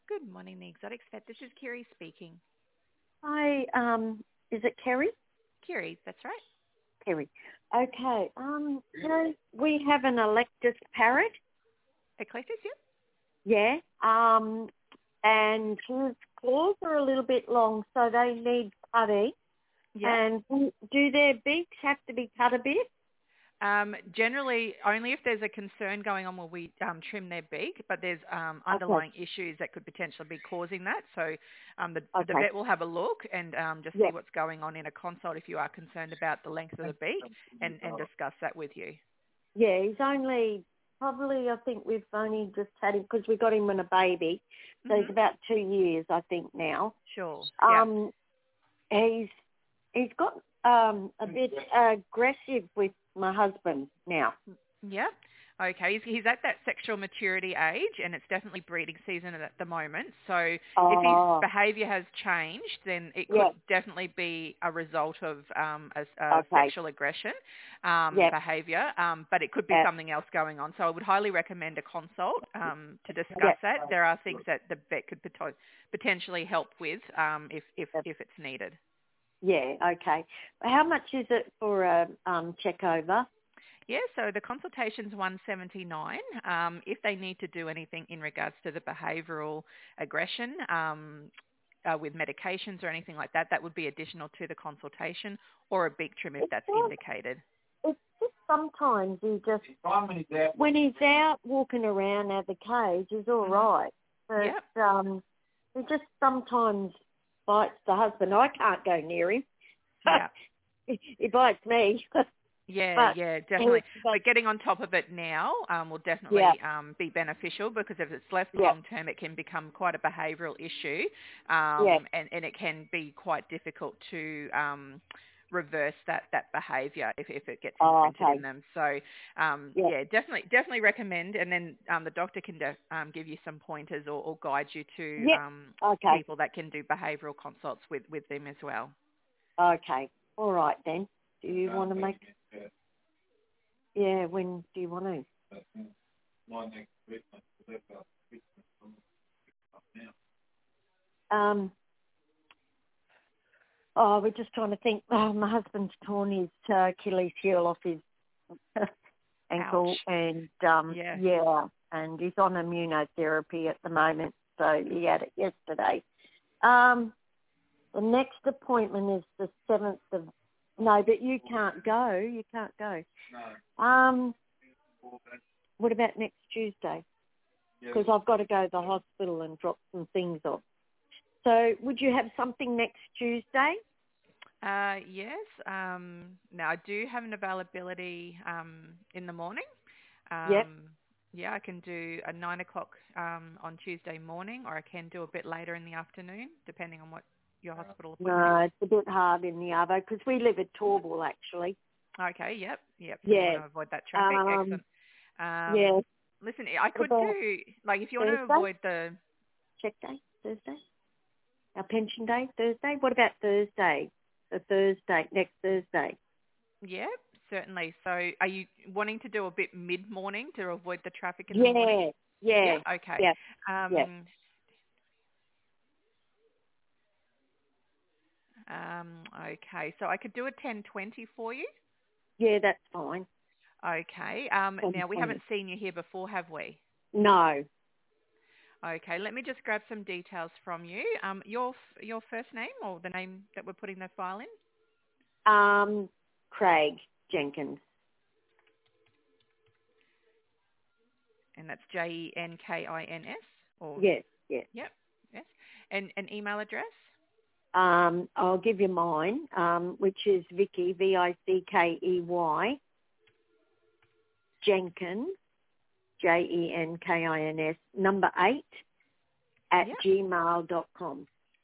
Good morning, the Exotics Vet. This is Kiri speaking. Hi, is it Kerry? Kiri, that's right. Kerry. Okay, we have an Electus parrot. Eclectus, yeah? Yeah, and his claws are a little bit long, so they need cutting. Yeah. And do their beaks have to be cut a bit? Generally, only if there's a concern going on will we trim their beak, but there's underlying issues that could potentially be causing that. So the vet will have a look and just see what's going on in a consult if you are concerned about the length of the beak and discuss that with you. Yeah, he's only probably, I think we've only just had him because we got him when a baby. So he's about 2 years, I think, now. Sure. He's got a bit aggressive with my husband now. Yeah. Okay. He's at that sexual maturity age, and it's definitely breeding season at the moment. So if his behaviour has changed, then it could definitely be a result of sexual aggression behaviour, but it could be something else going on. So I would highly recommend a consult to discuss that. There are things that the vet could potentially help with if it's needed. Yeah, okay. How much is it for a check over? Yeah, so the consultation's $179. If they need to do anything in regards to the behavioural aggression with medications or anything like that, that would be additional to the consultation, or a beak trim if that's indicated. It's just sometimes when he's out walking around at the cage, he's all right. But he just sometimes bites the husband. I can't go near him. Yeah. He bites me. Yeah, definitely. But getting on top of it now will definitely be beneficial, because if it's left long term, it can become quite a behavioural issue, and it can be quite difficult to reverse that behaviour if it gets imprinted in them. So definitely recommend, and then the doctor can give you some pointers or guide you to people that can do behavioural consults with them as well. Okay, all right then. Do you want to make? Yeah, when do you want to? We're just trying to think. My husband's torn his Achilles heel off his ankle. Ouch. And and he's on immunotherapy at the moment, so he had it yesterday. The next appointment is the 7th of... No, but you can't go. You can't go. No. What about next Tuesday? Because I've got to go to the hospital and drop some things off. So would you have something next Tuesday? Yes. Now, I do have an availability in the morning. Yeah, I can do a 9 o'clock on Tuesday morning, or I can do a bit later in the afternoon, depending on what your hospital appointment is. No, it's a bit hard in the Arvo because we live at Torval, actually. Okay, yep. So you want to avoid that traffic. Excellent. Listen, I could do, like, if you want to avoid the... Check day, Thursday? Our pension day, Thursday? What about Thursday? Next Thursday? Yeah, certainly. So are you wanting to do a bit mid-morning to avoid the traffic in the morning? Yeah. Okay. Yeah. Okay, so I could do a 10:20 for you. Yeah, that's fine. Okay. Now, we haven't seen you here before, have we? No. Okay, let me just grab some details from you. Your first name, or the name that we're putting the file in? Craig Jenkins. And that's Jenkins? Or... Yes. Yep, yes. And an email address? I'll give you mine, which is Vicky, Vickey, Jenkins, Jenkins, number 8 at gmail.com.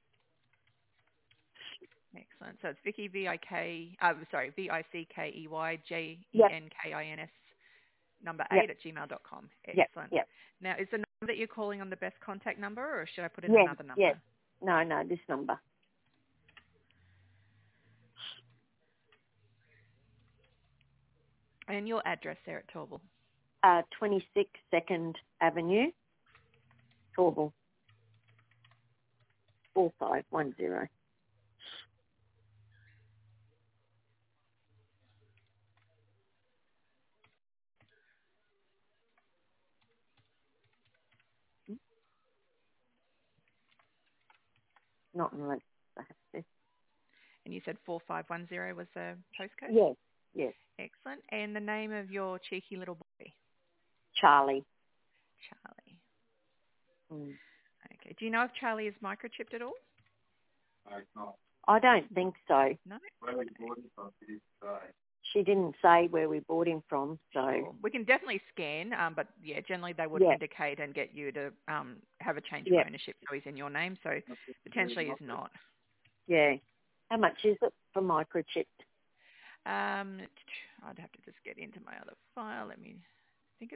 Excellent. So it's Vicky, Vickey, Jenkins, number 8 at gmail.com. Excellent. Yep. Now, is the number that you're calling on the best contact number, or should I put in another number? Yes. No, this number. And your address there at Torval? 26 2nd Avenue, Torval. 4510. Not unless I have to. And you said 4510 was the postcode? Yes, yes. Excellent. And the name of your cheeky little boy? Charlie. Charlie. Mm. Okay. Do you know if Charlie is microchipped at all? No, it's not. I don't think so. No? Where we bought him from, she didn't say. She didn't say where we bought him from, so... Sure. We can definitely scan, but yeah, generally they would indicate and get you to have a change of ownership so he's in your name, so potentially is not. Yeah. How much is it for microchipped? I'd have to just get into my other file. I think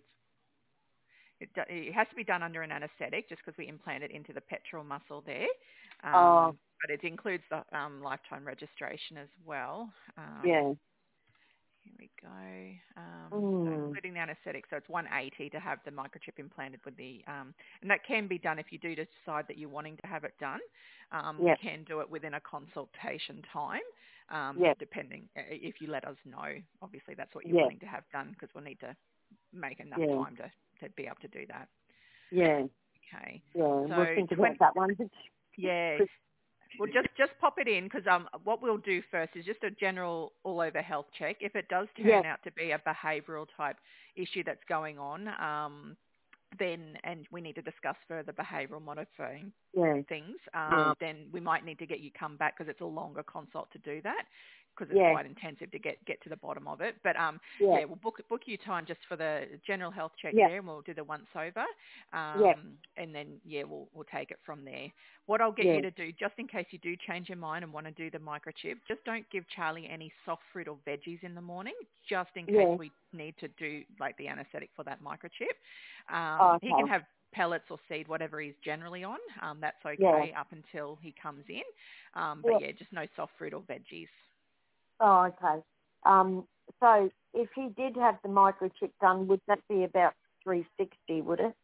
it has to be done under an anaesthetic just because we implant it into the pectoral muscle there. But it includes the lifetime registration as well. Yeah. Here we go. So including the anaesthetic, so it's 180 to have the microchip implanted with the, and that can be done if you do decide that you're wanting to have it done. We can do it within a consultation time, depending if you let us know. Obviously, that's what you're wanting to have done because we'll need to make enough time to be able to do that. Yeah. Okay. Yeah, so we'll think about that one. Yeah. Well, just pop it in because what we'll do first is just a general all-over health check. If it does turn out to be a behavioural type issue that's going on, then and we need to discuss further behavioural modifying things, then we might need to get you come back because it's a longer consult to do that because it's quite intensive to get to the bottom of it. But we'll book you time just for the general health check there, and we'll do the once over, and then we'll take it from there. What I'll get you to do, just in case you do change your mind and want to do the microchip, just don't give Charlie any soft fruit or veggies in the morning, just in case we need to do like the anaesthetic for that microchip. He can have pellets or seed, whatever he's generally on. That's okay up until he comes in. But just no soft fruit or veggies. Oh, okay. So if he did have the microchip done, would that be about $360, would it?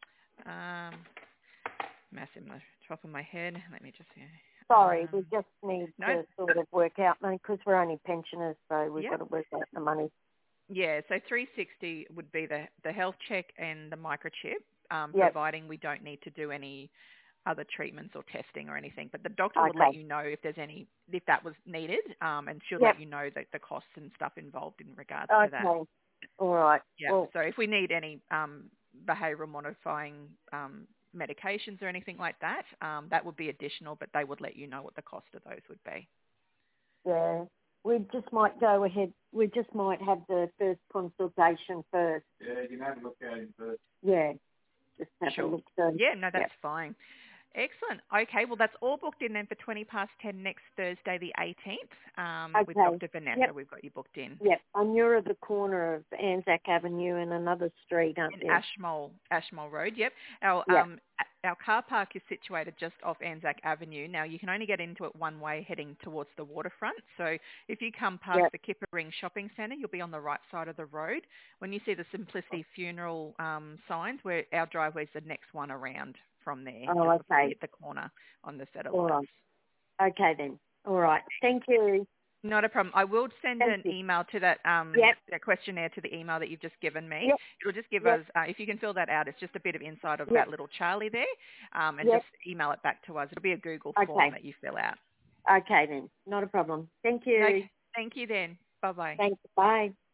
Mass in the top of my head. Let me just see. Sorry, we just need to sort of work out money because we're only pensioners, so we've got to work out the money. Yeah, so $360 would be the health check and the microchip, providing we don't need to do any other treatments or testing or anything. But the doctor will let you know if that was needed, and she'll let you know the costs and stuff involved in regards to that. Okay, all right. Yeah. Well, so if we need any behavioural modifying medications or anything like that, that would be additional, but they would let you know what the cost of those would be. Yeah. We just might go ahead. We just might have the first consultation first. Yeah, you can have a look at him first. Yeah. Just have a look. That's fine. Excellent. Okay, well, that's all booked in then for 10:20 next Thursday, the 18th, with Dr. Vanessa. Yep. We've got you booked in. Yep, and you're at the corner of Anzac Avenue and another street, aren't you? Ashmole Road, yep. Our car park is situated just off Anzac Avenue. Now, you can only get into it one way heading towards the waterfront. So if you come past the Kippering Shopping Centre, you'll be on the right side of the road. When you see the Simplicity Funeral signs, where our driveway's the next one around from there. Oh, just before you hit the corner on the set of lights. Right. Okay, then. All right. Thank you. Not a problem. I will send an email to that that questionnaire to the email that you've just given me. Yep. It'll just give us, if you can fill that out, it's just a bit of insight of that little Charlie there, and just email it back to us. It'll be a Google form that you fill out. Okay, then. Not a problem. Thank you. Okay. Thank you then. Bye-bye. Thanks. Bye.